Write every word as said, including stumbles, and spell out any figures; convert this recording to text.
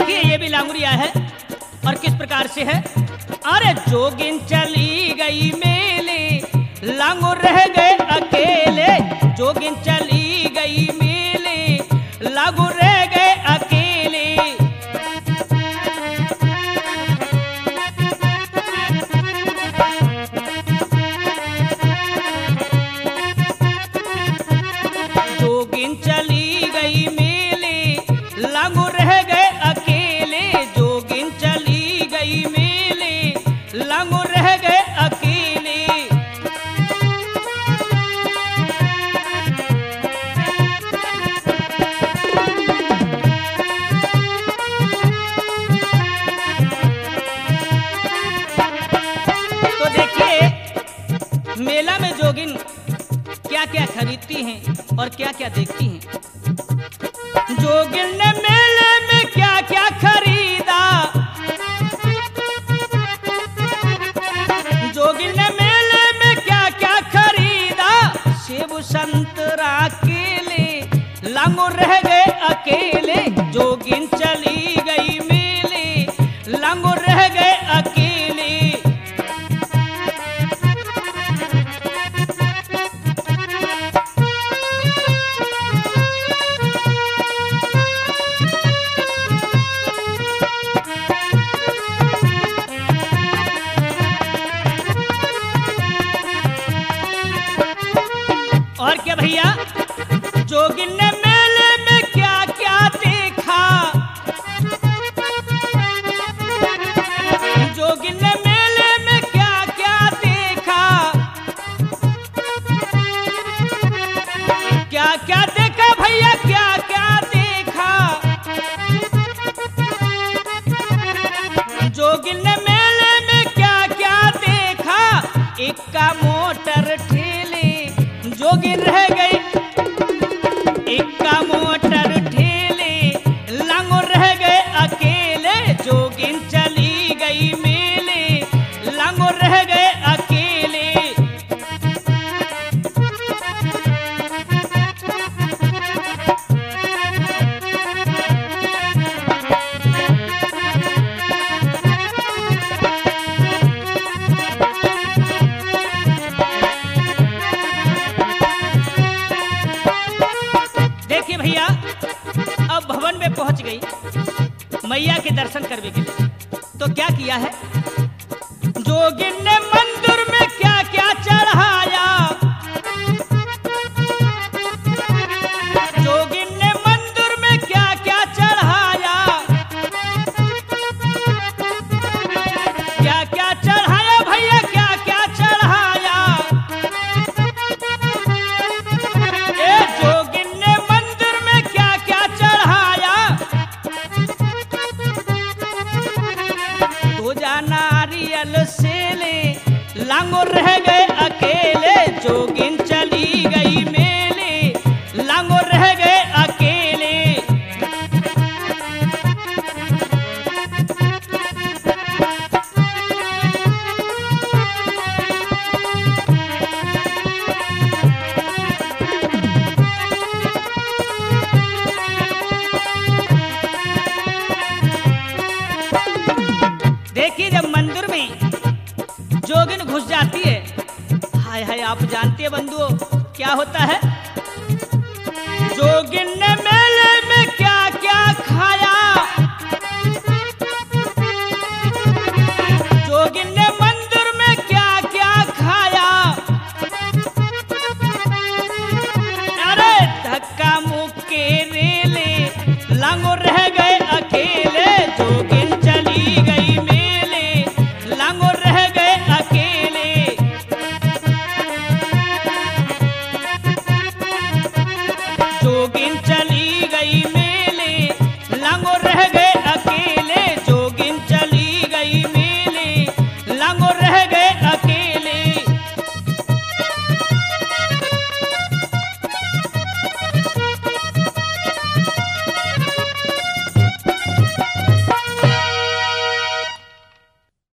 देखिए ये भी लांगुरिया है और किस प्रकार से है। अरे जोगिन चली गई मेले, लांगुर रह गए अकेले। जोगिन चली गई मेले, लांगुर रह गए अकेले। जोगिन चली गई मेले, लांगुर रह गए अकेले। जोगिन चली गई मेले, लांगुर रह गए अकेले। तो देखिए मेला में जोगिन क्या क्या खरीदती हैं और क्या क्या देखती हैं। जोगिन ने मेले में क्या क्या खरीदा, जोगिन ने मेले में क्या क्या खरीदा। सेब संतरा केले, लांगुर रह गए अकेले। जोगिन चली गई मेले, लांगुर रह गए अकेले। और क्या भैया, जोगिन ने मेले में क्या क्या देखा। जोगिन ने मेले में क्या क्या देखा। क्या क्या देखा भैया, क्या क्या देखा। जोगिन ने मेले में क्या क्या देखा। इक्का मोटर ठेले, जोगिन रह गई। इक्का मोटर ठेले, लांगुर रह गए अकेले। जोगिन चली गई मेले, लांगुर रह गए अकेले। देखिए भैया अब भवन में पहुंच गई मैया के दर्शन करने के लिए। तो क्या किया है, जोगिन ने मंदिर में क्या क्या चढ़ाया। जोगिन ने मंदिर में क्या क्या चढ़ाया। क्या क्या चढ़ाया भैया, क्या क्या चढ़ाया। ए जोगिन ने मंदिर में क्या क्या चढ़ाया। तो जा नारियल सेले, लांगुर रह गए अकेले। जोगिन चली गई मेले, लांगुर रह गए अकेले। देखिए जब मंदिर में जोगिन घुस जाती है, हाय हाय आप जानते हैं बंधुओं क्या होता है।